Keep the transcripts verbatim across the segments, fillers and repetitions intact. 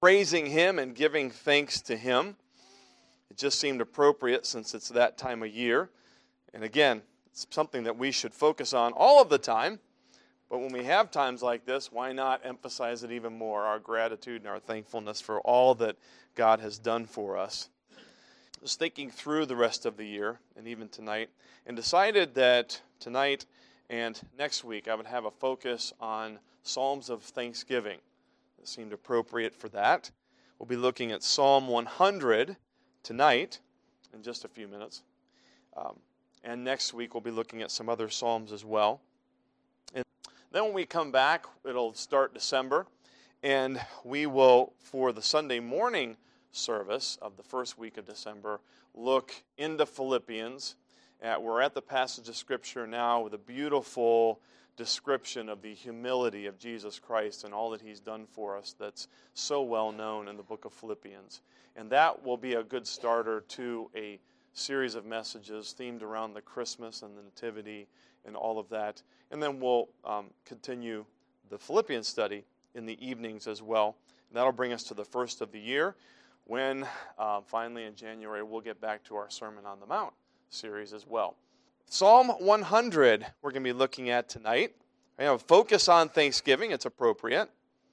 praising Him and giving thanks to Him. It just seemed appropriate since it's that time of year. And again, it's something that we should focus on all of the time. But when we have times like this, why not emphasize it even more, our gratitude and our thankfulness for all that God has done for us. I was thinking through the rest of the year, and even tonight, and decided that tonight and next week I would have a focus on Psalms of Thanksgiving. It seemed appropriate for that. We'll be looking at Psalm one hundred tonight in just a few minutes. Um, and next week we'll be looking at some other Psalms as well. And then when we come back, it'll start December, and we will, for the Sunday morning service of the first week of December, look into Philippians. Uh, we're at the passage of Scripture now with a beautiful description of the humility of Jesus Christ and all that He's done for us that's so well known in the book of Philippians. And that will be a good starter to a series of messages themed around the Christmas and the Nativity and all of that. And then we'll um, continue the Philippians study in the evenings as well. And that'll bring us to the first of the year, when uh, finally in January we'll get back to our Sermon on the Mount series as well. Psalm one hundred we're going to be looking at tonight. We have a focus on Thanksgiving. It's appropriate.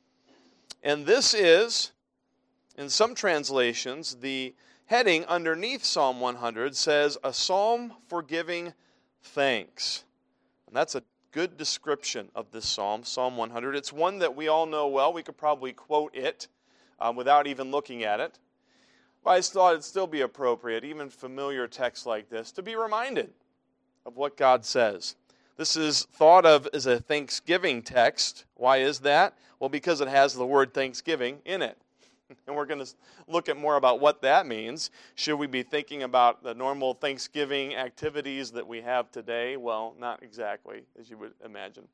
And this is, in some translations, the heading underneath Psalm one hundred says, a psalm for giving thanks. And that's a good description of this psalm, Psalm one hundred. It's one that we all know well. We could probably quote it um, without even looking at it. But I thought it'd still be appropriate, even familiar texts like this, to be reminded of what God says. This is thought of as a Thanksgiving text. Why is that? Well, because it has the word Thanksgiving in it. And we're going to look at more about what that means. Should we be thinking about the normal Thanksgiving activities that we have today? Well, not exactly, as you would imagine.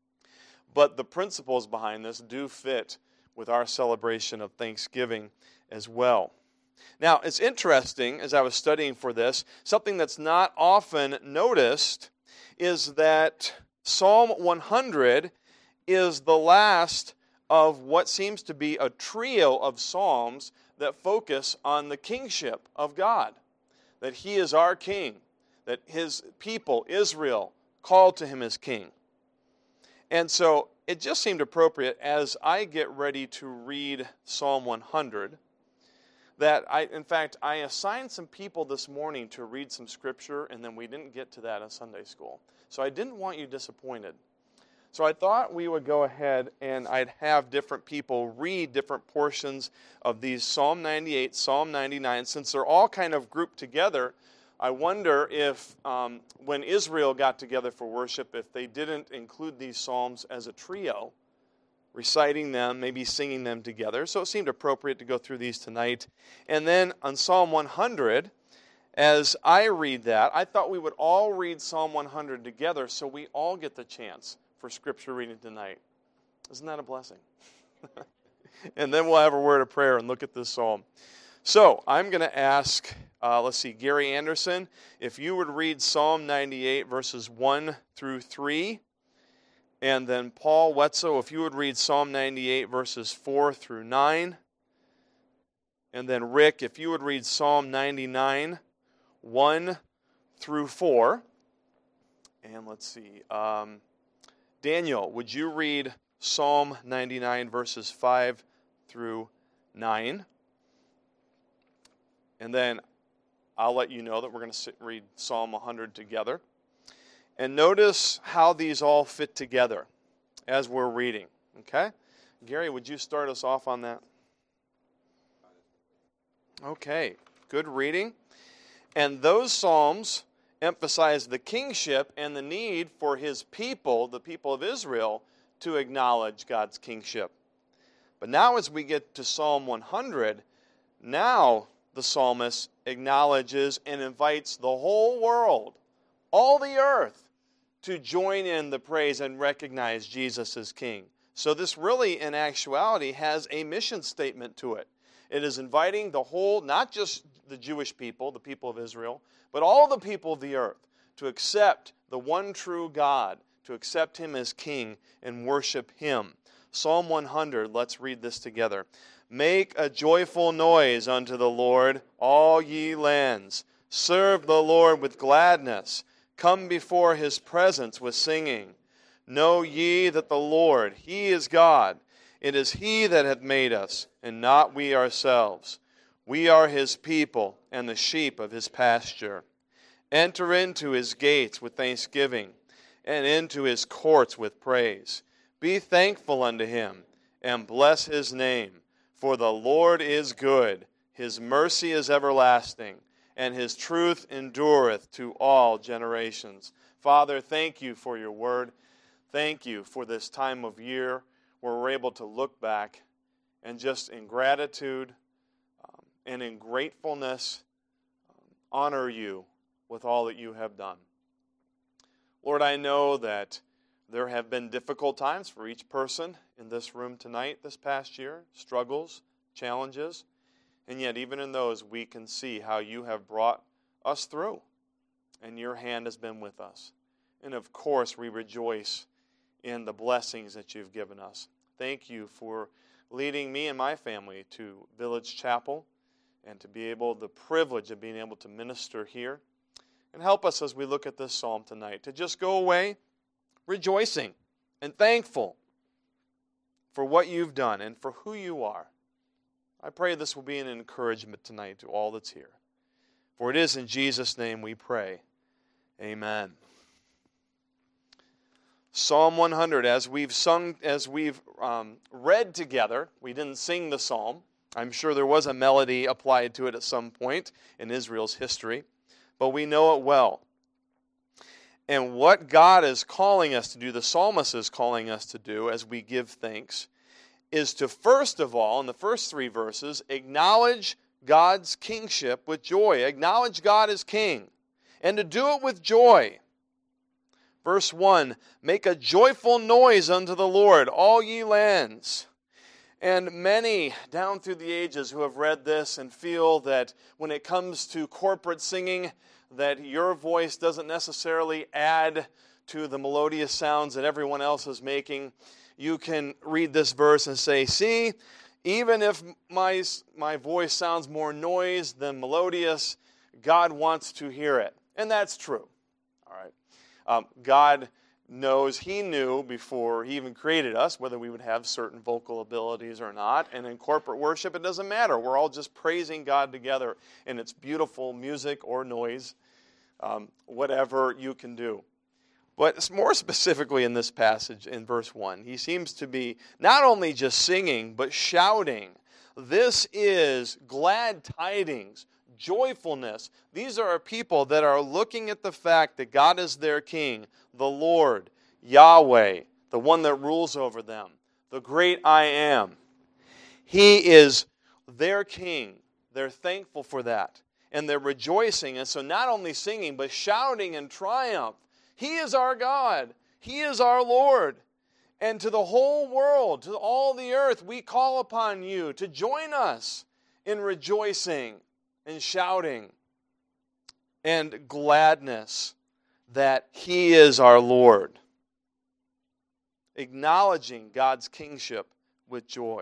But the principles behind this do fit with our celebration of Thanksgiving as well. Now, it's interesting, as I was studying for this, something that's not often noticed is that Psalm one hundred is the last of what seems to be a trio of psalms that focus on the kingship of God, that He is our king, that His people, Israel, called to Him as king. And so it just seemed appropriate as I get ready to read Psalm one hundred that I, in fact, I assigned some people this morning to read some scripture, and then we didn't get to that in Sunday school. So I didn't want you disappointed. So I thought we would go ahead and I'd have different people read different portions of these Psalm ninety-eight, Psalm ninety-nine. Since they're all kind of grouped together, I wonder if um, when Israel got together for worship, if they didn't include these psalms as a trio, reciting them, maybe singing them together. So it seemed appropriate to go through these tonight. And then on Psalm one hundred, as I read that, I thought we would all read Psalm one hundred together so we all get the chance for scripture reading tonight. Isn't that a blessing? And then we'll have a word of prayer and look at this psalm. So I'm going to ask, uh, let's see, Gary Anderson, if you would read Psalm ninety-eight, verses one through three. And then Paul Wetzel, if you would read Psalm ninety-eight, verses four through nine. And then Rick, if you would read Psalm ninety-nine, one through four. And let's see, um, Daniel, would you read Psalm ninety-nine, verses five through nine? And then I'll let you know that we're going to read Psalm one hundred together. And notice how these all fit together as we're reading. Okay? Gary, would you start us off on that? Okay, good reading. And those psalms emphasize the kingship and the need for His people, the people of Israel, to acknowledge God's kingship. But now as we get to Psalm one hundred, now the psalmist acknowledges and invites the whole world, all the earth, to join in the praise and recognize Jesus as King. So this really, in actuality, has a mission statement to it. It is inviting the whole, not just the Jewish people, the people of Israel, but all the people of the earth to accept the one true God, to accept Him as King and worship Him. Psalm one hundred, let's read this together. Make a joyful noise unto the Lord, all ye lands. Serve the Lord with gladness. Come before his presence with singing. Know ye that the Lord, he is God. It is he that hath made us, and not we ourselves. We are his people, and the sheep of his pasture. Enter into his gates with thanksgiving, and into his courts with praise. Be thankful unto him, and bless his name. For the Lord is good, his mercy is everlasting, and his truth endureth to all generations. Father, thank you for your word. Thank you for this time of year where we're able to look back and just in gratitude um, and in gratefulness um, honor you with all that you have done. Lord, I know that there have been difficult times for each person in this room tonight this past year, struggles, challenges, and yet even in those we can see how you have brought us through, and your hand has been with us. And of course, we rejoice in the blessings that you've given us. Thank you for leading me and my family to Village Chapel and to be able, the privilege of being able to minister here. And help us as we look at this psalm tonight to just go away rejoicing and thankful for what you've done and for who you are. I pray this will be an encouragement tonight to all that's here. For it is in Jesus' name we pray. Amen. Psalm one hundred, as we've sung, as we've um, read together, we didn't sing the psalm. I'm sure there was a melody applied to it at some point in Israel's history, but we know it well. And what God is calling us to do, the psalmist is calling us to do as we give thanks, is to first of all, in the first three verses, acknowledge God's kingship with joy. Acknowledge God as king. And to do it with joy. Verse one, make a joyful noise unto the Lord, all ye lands. And many down through the ages who have read this and feel that when it comes to corporate singing, that your voice doesn't necessarily add to the melodious sounds that everyone else is making, you can read this verse and say, see, even if my, my voice sounds more noise than melodious, God wants to hear it. And that's true. All right. Um, God knows, he knew before he even created us whether we would have certain vocal abilities or not. And in corporate worship, it doesn't matter. We're all just praising God together. And it's beautiful music or noise, um, whatever you can do. But more specifically in this passage in verse one, he seems to be not only just singing, but shouting. This is glad tidings, joyfulness. These are people that are looking at the fact that God is their king, the Lord, Yahweh, the one that rules over them, the great I am. He is their king. They're thankful for that. And they're rejoicing. And so not only singing, but shouting in triumph. He is our God. He is our Lord. And to the whole world, to all the earth, we call upon you to join us in rejoicing and shouting and gladness that he is our Lord. Acknowledging God's kingship with joy.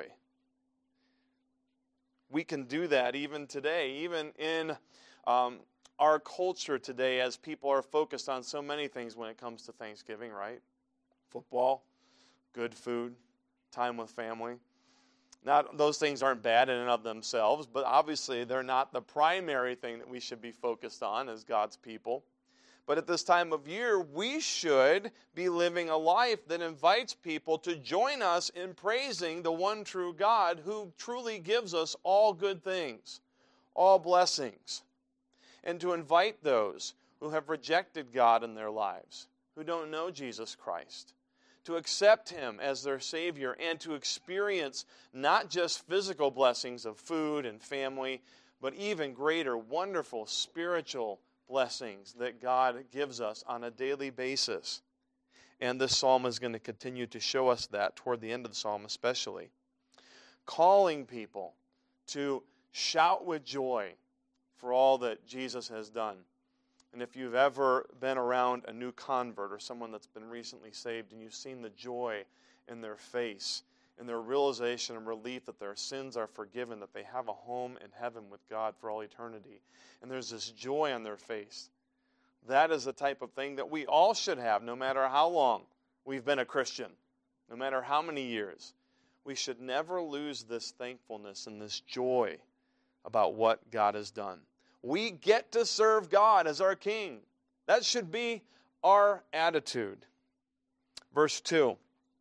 We can do that even today, even in um, our culture today, as people are focused on so many things when it comes to Thanksgiving, right? Football, good food, time with family. Not, those things aren't bad in and of themselves, but obviously they're not the primary thing that we should be focused on as God's people. But at this time of year, we should be living a life that invites people to join us in praising the one true God who truly gives us all good things, all blessings. And to invite those who have rejected God in their lives, who don't know Jesus Christ, to accept him as their Savior and to experience not just physical blessings of food and family, but even greater, wonderful spiritual blessings that God gives us on a daily basis. And this psalm is going to continue to show us that toward the end of the psalm especially. Calling people to shout with joy for all that Jesus has done. And if you've ever been around a new convert or someone that's been recently saved and you've seen the joy in their face and their realization and relief that their sins are forgiven, that they have a home in heaven with God for all eternity. And there's this joy on their face. That is the type of thing that we all should have, no matter how long we've been a Christian, no matter how many years. We should never lose this thankfulness and this joy about what God has done. We get to serve God as our King. That should be our attitude. Verse two.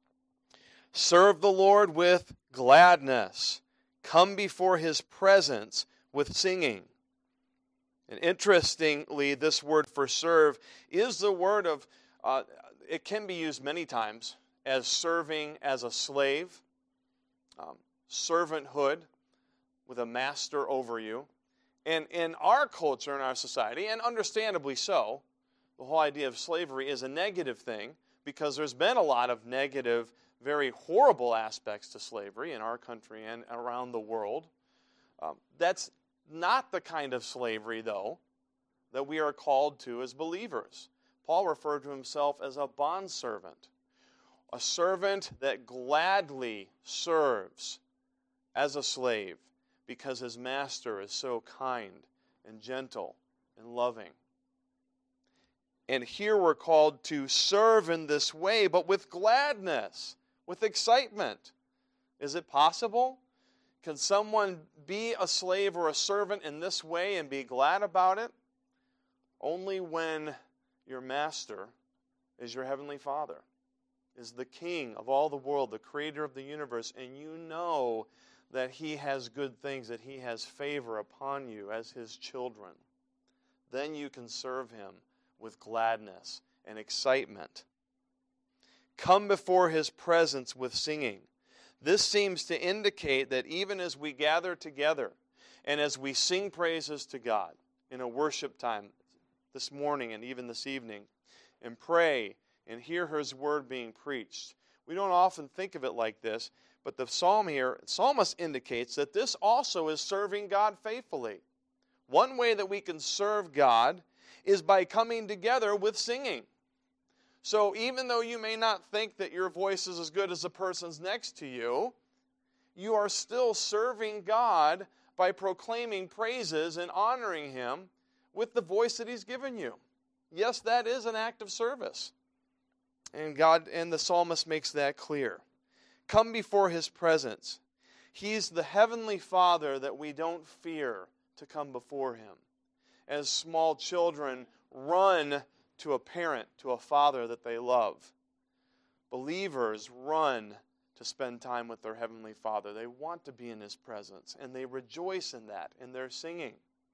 Serve the Lord with gladness. Come before His presence with singing. And interestingly, this word for serve is the word of, uh, it can be used many times as serving as a slave, um, servanthood with a master over you. And in our culture, in our society, and understandably so, the whole idea of slavery is a negative thing because there's been a lot of negative, very horrible aspects to slavery in our country and around the world. Um, that's not the kind of slavery, though, that we are called to as believers. Paul referred to himself as a bondservant, a servant that gladly serves as a slave because his master is so kind and gentle and loving. And here we're called to serve in this way, but with gladness, with excitement. Is it possible? Can someone be a slave or a servant in this way and be glad about it? Only when your master is your heavenly Father, is the King of all the world, the creator of the universe, and you know that He has good things, that He has favor upon you as His children. Then you can serve Him with gladness and excitement. Come before His presence with singing. This seems to indicate that even as we gather together and as we sing praises to God in a worship time this morning and even this evening, and pray and hear His word being preached, we don't often think of it like this, but the psalm here, the psalmist indicates that this also is serving God faithfully. One way that we can serve God is by coming together with singing. So even though you may not think that your voice is as good as the person's next to you, you are still serving God by proclaiming praises and honoring Him with the voice that He's given you. Yes, that is an act of service. And God and the psalmist makes that clear. Come before His presence. He's the heavenly Father that we don't fear to come before Him. As small children run to a parent, to a father that they love, believers run to spend time with their heavenly Father. They want to be in His presence, and they rejoice in that, in their singing.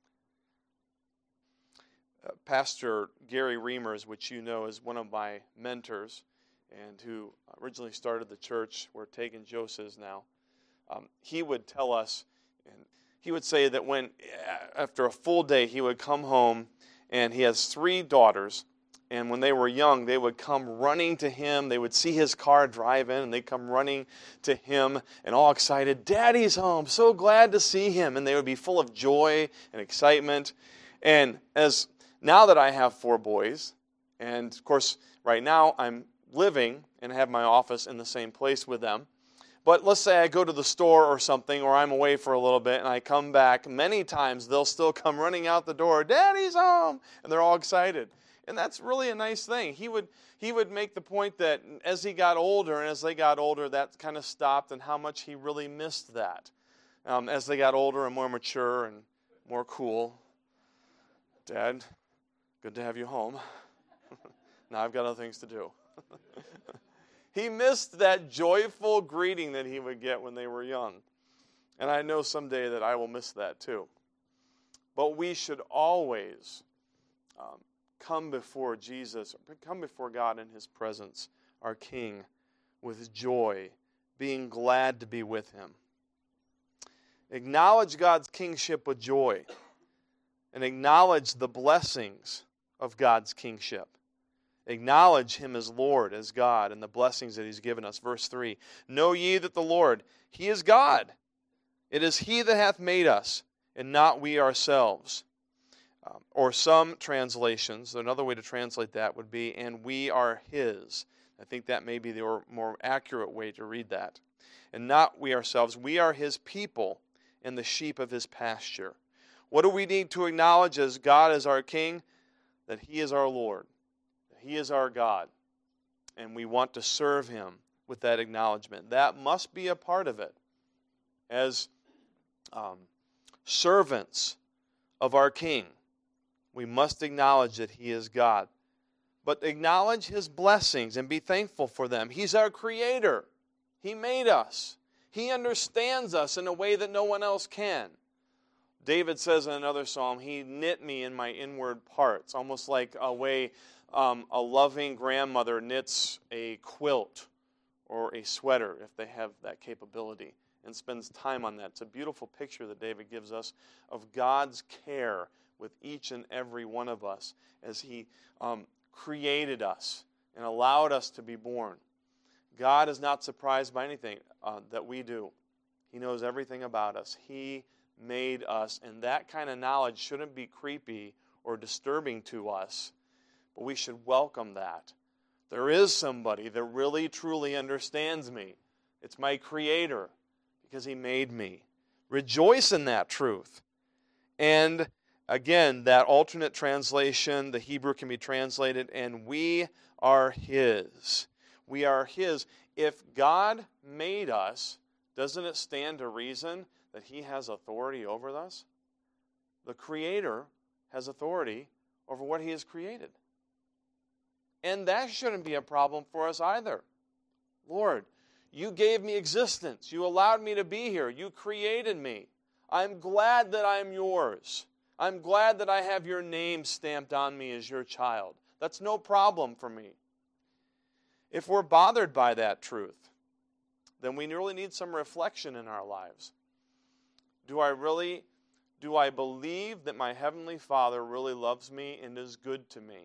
Uh, Pastor Gary Reimers, which you know is one of my mentors, and who originally started the church where Tegan Jose is now, um, he would tell us, and he would say that when, after a full day, he would come home, and he has three daughters, and when they were young, they would come running to him. They would see his car drive in, and they'd come running to him and all excited, "Daddy's home, so glad to see him." And they would be full of joy and excitement. And as now that I have four boys, and of course, right now I'm living and have my office in the same place with them. But let's say I go to the store or something, or I'm away for a little bit, and I come back. Many times they'll still come running out the door, "Daddy's home!" And they're all excited. And that's really a nice thing. He would he would make the point that as he got older and as they got older, that kind of stopped, and how much he really missed that. Um, as they got older and more mature and more cool. "Dad, good to have you home. Now I've got other things to do." He missed that joyful greeting that he would get when they were young. And I know someday that I will miss that too. But we should always um, come before Jesus, come before God in His presence, our King, with joy, being glad to be with Him. Acknowledge God's kingship with joy, and acknowledge the blessings of God's kingship. Acknowledge Him as Lord, as God, and the blessings that He's given us. Verse three, "Know ye that the Lord, He is God. It is He that hath made us, and not we ourselves." Um, or some translations, another way to translate that would be, "and we are His." I think that may be the more accurate way to read that. and not we ourselves. We are his people and the sheep of his pasture. What do we need to acknowledge as God is our King? That he is our Lord. That he is our God. And we want to serve him with that acknowledgement. That must be a part of it. As um, servants of our King, we must acknowledge that he is God. But acknowledge his blessings and be thankful for them. He's our creator. He made us. He understands us in a way that no one else can. David says in another psalm, he knit me in my inward parts, almost like a way um, a loving grandmother knits a quilt or a sweater, if they have that capability, and spends time on that. It's a beautiful picture that David gives us of God's care with each and every one of us as he um, created us and allowed us to be born. God is not surprised by anything uh, that we do. He knows everything about us. He made us, and that kind of knowledge shouldn't be creepy or disturbing to us, but we should welcome that. There is somebody that really, truly understands me. It's my Creator, because he made me. Rejoice in that truth. And again, that alternate translation, the Hebrew can be translated, and we are his. We are his. If God made us, doesn't it stand to reason that he has authority over us? The Creator has authority over what he has created. And that shouldn't be a problem for us either. Lord, you gave me existence. You allowed me to be here. You created me. I'm glad that I'm yours. I'm glad that I have your name stamped on me as your child. That's no problem for me. If we're bothered by that truth, then we really need some reflection in our lives. Do I really, do I believe that my Heavenly Father really loves me and is good to me?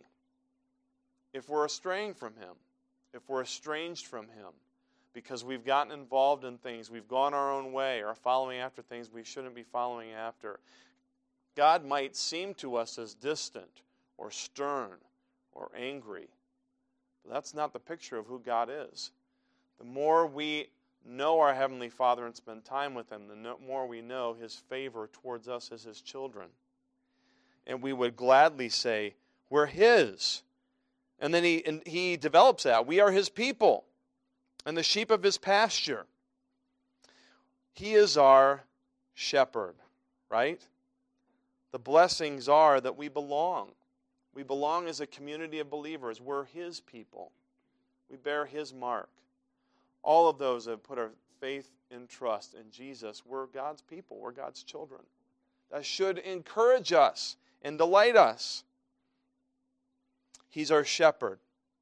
If we're straying from him, if we're estranged from him, because we've gotten involved in things, we've gone our own way, or following after things we shouldn't be following after, God might seem to us as distant or stern or angry. But that's not the picture of who God is. The more we know our Heavenly Father and spend time with him, the more we know his favor towards us as his children. And we would gladly say, we're his. And then he, and he develops that. We are his people and the sheep of his pasture. He is our shepherd, right? The blessings are that we belong. We belong as a community of believers. We're his people. We bear his mark. All of those that have put our faith and trust in Jesus, we're God's people. We're God's children. That should encourage us and delight us. He's our shepherd.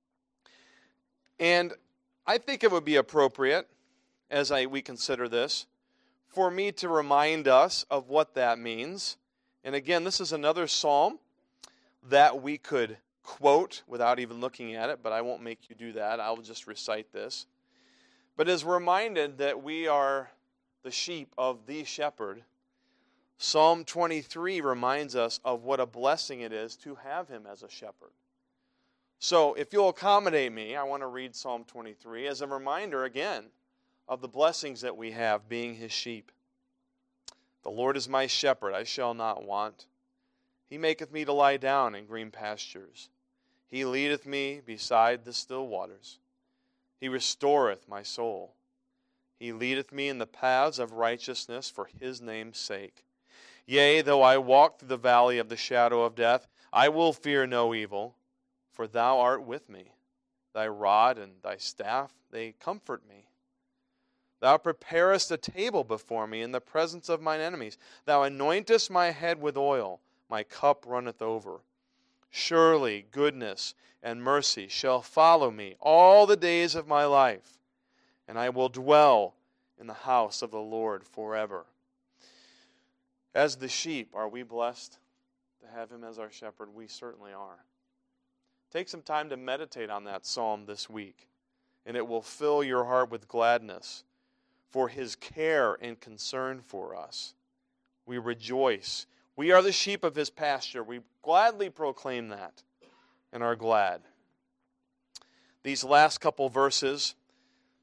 And I think it would be appropriate, as I, we consider this, for me to remind us of what that means. And again, this is another psalm that we could quote without even looking at it, but I won't make you do that. I will just recite this. But as reminded that we are the sheep of the shepherd, Psalm twenty-three reminds us of what a blessing it is to have him as a shepherd. So if you'll accommodate me, I want to read Psalm twenty-three as a reminder again of the blessings that we have being his sheep. The Lord is my shepherd, I shall not want. He maketh me to lie down in green pastures. He leadeth me beside the still waters. He restoreth my soul. He leadeth me in the paths of righteousness for his name's sake. Yea, though I walk through the valley of the shadow of death, I will fear no evil, for thou art with me. Thy rod and thy staff, they comfort me. Thou preparest a table before me in the presence of mine enemies. Thou anointest my head with oil, my cup runneth over. Surely goodness and mercy shall follow me all the days of my life, and I will dwell in the house of the Lord forever. As the sheep, are we blessed to have him as our shepherd? We certainly are. Take some time to meditate on that psalm this week, and it will fill your heart with gladness for his care and concern for us. We rejoice. We are the sheep of his pasture. We gladly proclaim that and are glad. These last couple verses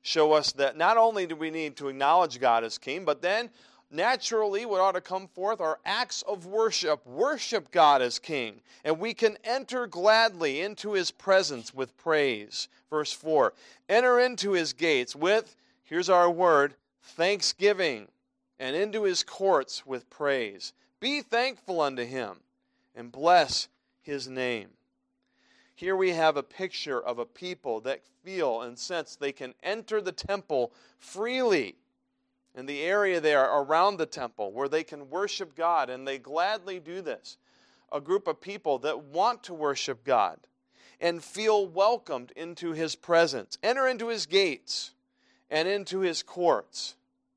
show us that not only do we need to acknowledge God as King, but then naturally what ought to come forth are acts of worship. Worship God as King. And we can enter gladly into His presence with praise. Verse four, enter into His gates with, here's our word, thanksgiving, and into His courts with praise. Be thankful unto Him, and bless His name. Here we have a picture of a people that feel and sense they can enter the temple freely in the area there around the temple where they can worship God, and they gladly do this. A group of people that want to worship God and feel welcomed into His presence. Enter into His gates and into His courts.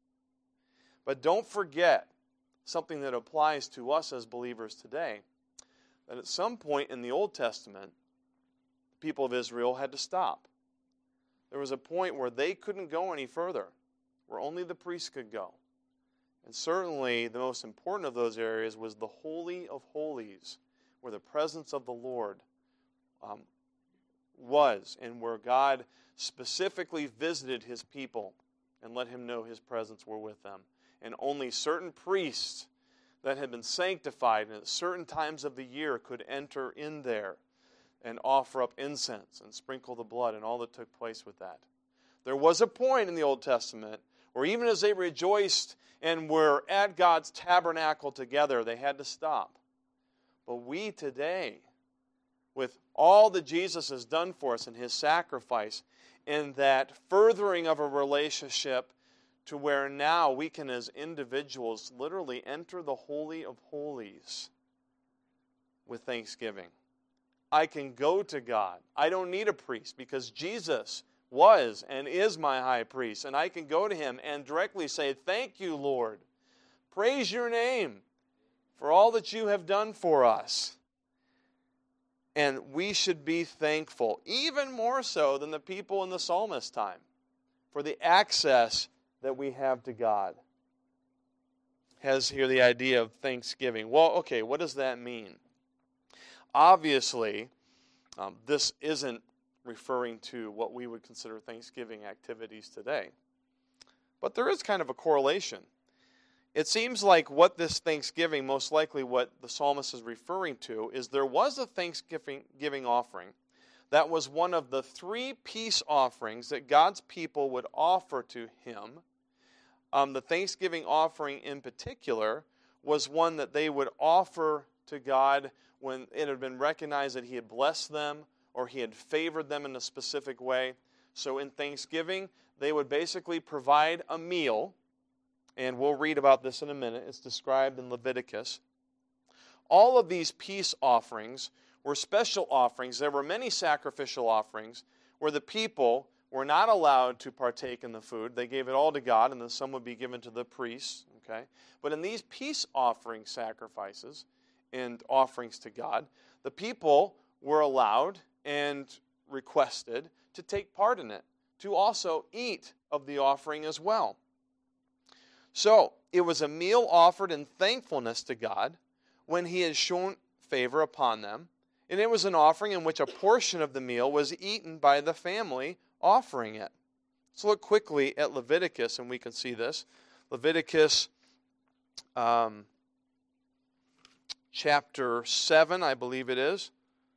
But don't forget something that applies to us as believers today, that at some point in the Old Testament, the people of Israel had to stop. There was a point where they couldn't go any further, where only the priests could go. And certainly the most important of those areas was the Holy of Holies, where the presence of the Lord um, was, and where God specifically visited His people and let Him know His presence were with them. And only certain priests that had been sanctified at certain times of the year could enter in there and offer up incense and sprinkle the blood and all that took place with that. There was a point in the Old Testament where even as they rejoiced and were at God's tabernacle together, they had to stop. But we today, with all that Jesus has done for us in His sacrifice, in that furthering of a relationship to where now we can as individuals literally enter the Holy of Holies with thanksgiving. I can go to God. I don't need a priest because Jesus was and is my high priest. And I can go to Him and directly say, thank you, Lord. Praise your name for all that you have done for us. And we should be thankful, even more so than the people in the psalmist time, for the access that we have to God. Has here the idea of thanksgiving. Well, okay, what does that mean? Obviously, um, this isn't referring to what we would consider Thanksgiving activities today. But there is kind of a correlation. It seems like what this Thanksgiving, most likely what the psalmist is referring to, is there was a Thanksgiving giving offering that was one of the three peace offerings that God's people would offer to Him. Um, the Thanksgiving offering in particular was one that they would offer to God when it had been recognized that He had blessed them or He had favored them in a specific way. So in Thanksgiving, they would basically provide a meal, and we'll read about this in a minute. It's described in Leviticus. All of these peace offerings were special offerings. There were many sacrificial offerings where the people were not allowed to partake in the food. They gave it all to God, and then some would be given to the priests. Okay? But in these peace offering sacrifices and offerings to God, the people were allowed and requested to take part in it, to also eat of the offering as well. So, it was a meal offered in thankfulness to God when He had shown favor upon them, and it was an offering in which a portion of the meal was eaten by the family offering it. Let's look quickly at Leviticus, and we can see this. Leviticus um, chapter seven, I believe it is.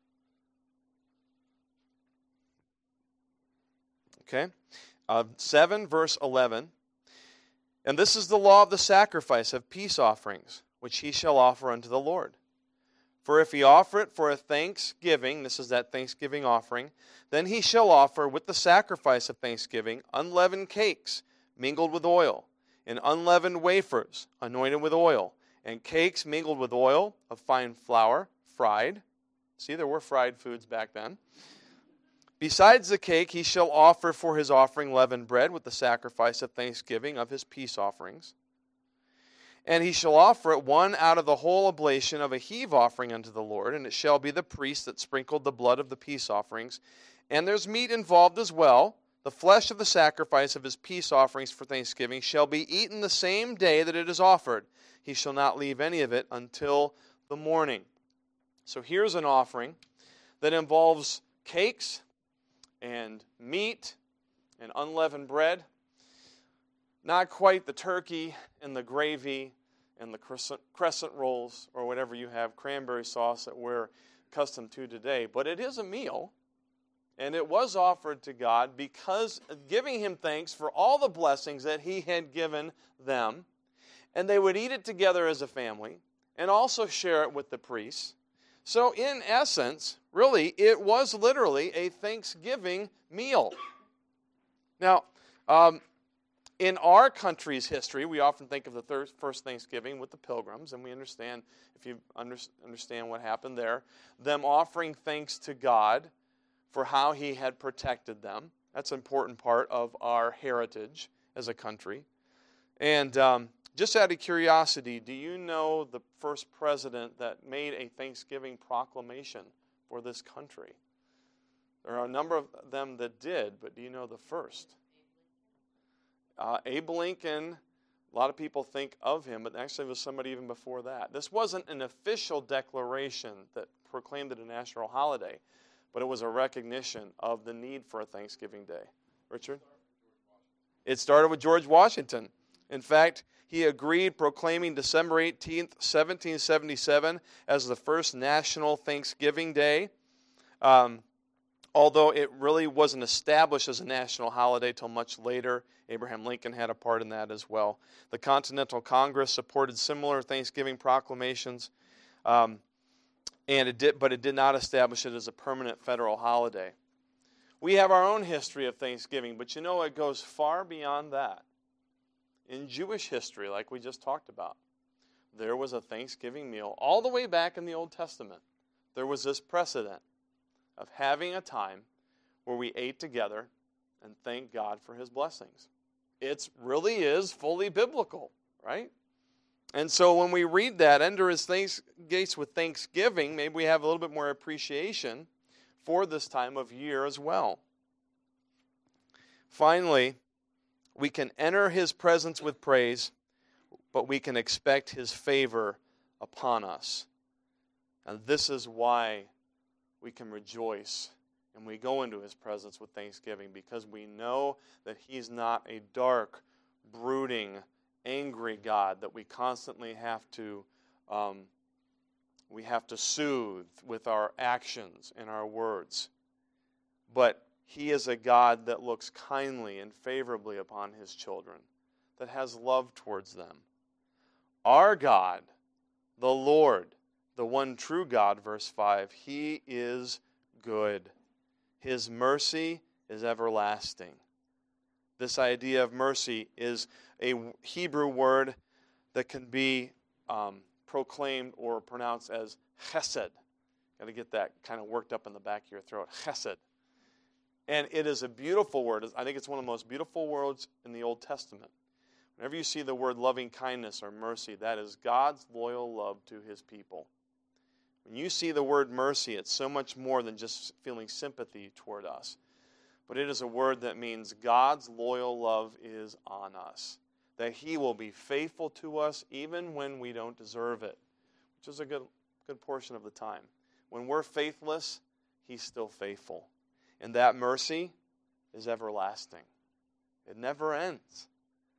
Okay, uh, seven, verse eleven. And this is the law of the sacrifice of peace offerings, which he shall offer unto the Lord. For if he offer it for a thanksgiving, this is that thanksgiving offering, then he shall offer with the sacrifice of thanksgiving unleavened cakes mingled with oil, and unleavened wafers anointed with oil, and cakes mingled with oil of fine flour, fried. See, there were fried foods back then. Besides the cake, he shall offer for his offering leavened bread with the sacrifice of thanksgiving of his peace offerings. And he shall offer it one out of the whole oblation of a heave offering unto the Lord, and it shall be the priest that sprinkled the blood of the peace offerings. And there's meat involved as well. The flesh of the sacrifice of his peace offerings for thanksgiving shall be eaten the same day that it is offered. He shall not leave any of it until the morning. So here's an offering that involves cakes and meat and unleavened bread. Not quite the turkey and the gravy and the crescent, crescent rolls or whatever you have, cranberry sauce that we're accustomed to today. But it is a meal, and it was offered to God because giving him thanks for all the blessings that he had given them. And they would eat it together as a family and also share it with the priests. So in essence, really, it was literally a Thanksgiving meal. Now, um, in our country's history, we often think of the thir- first Thanksgiving with the Pilgrims, and we understand, if you under- understand what happened there, them offering thanks to God for how he had protected them. That's an important part of our heritage as a country. And um, just out of curiosity, do you know the first president that made a Thanksgiving proclamation for this country? There are a number of them that did, but do you know the first? Uh, Abe Lincoln, a lot of people think of him, but actually it was somebody even before that. This wasn't an official declaration that proclaimed it a national holiday, but it was a recognition of the need for a Thanksgiving Day. Richard? It started with George Washington. In fact, he agreed proclaiming December eighteenth, seventeen seventy-seven as the first national Thanksgiving Day. Um, although it really wasn't established as a national holiday till much later. Abraham Lincoln had a part in that as well. The Continental Congress supported similar Thanksgiving proclamations, um, and it did, but it did not establish it as a permanent federal holiday. We have our own history of Thanksgiving, but you know it goes far beyond that. In Jewish history, like we just talked about, there was a Thanksgiving meal all the way back in the Old Testament. There was this precedent of having a time where we ate together and thanked God for his blessings. It really is fully biblical, right? And so when we read that, enter his thanks, gates with thanksgiving, maybe we have a little bit more appreciation for this time of year as well. Finally, we can enter his presence with praise, but we can expect his favor upon us. And this is why we can rejoice and we go into his presence with thanksgiving, because we know that he's not a dark, brooding, angry God that we constantly have to um, we have to soothe with our actions and our words. But he is a God that looks kindly and favorably upon his children, that has love towards them. Our God, the Lord, the one true God, verse five, he is good. His mercy is everlasting. This idea of mercy is a Hebrew word that can be um, proclaimed or pronounced as chesed. Got to get that kind of worked up in the back of your throat. Chesed. And it is a beautiful word. I think it's one of the most beautiful words in the Old Testament. Whenever you see the word loving kindness or mercy, that is God's loyal love to his people. When you see the word mercy, it's so much more than just feeling sympathy toward us. But it is a word that means God's loyal love is on us. That he will be faithful to us even when we don't deserve it. Which is a good, good portion of the time. When we're faithless, he's still faithful. And that mercy is everlasting. It never ends.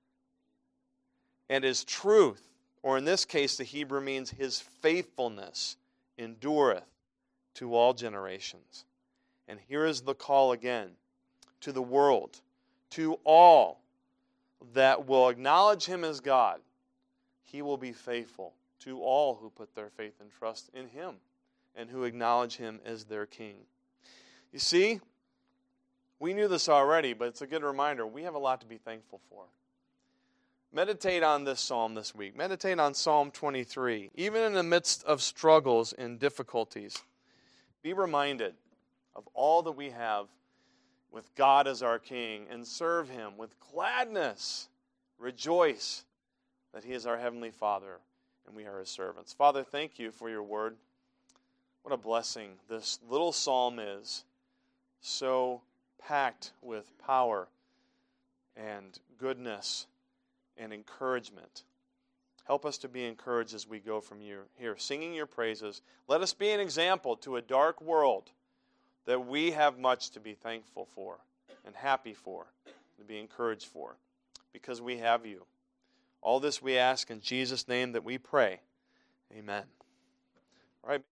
And his truth, or in this case the Hebrew means his faithfulness, endureth to all generations. And here is the call again to the world, to all that will acknowledge him as God. He will be faithful to all who put their faith and trust in him and who acknowledge him as their king. You see, we knew this already, but it's a good reminder. We have a lot to be thankful for. Meditate on this psalm this week. Meditate on Psalm twenty-three. Even in the midst of struggles and difficulties, be reminded of all that we have with God as our King and serve him with gladness. Rejoice that he is our Heavenly Father and we are his servants. Father, thank you for your word. What a blessing this little psalm is. So packed with power and goodness and encouragement. Help us to be encouraged as we go from you here, singing your praises. Let us be an example to a dark world that we have much to be thankful for and happy for, to be encouraged for, because we have you. All this we ask in Jesus' name that we pray. Amen. All right.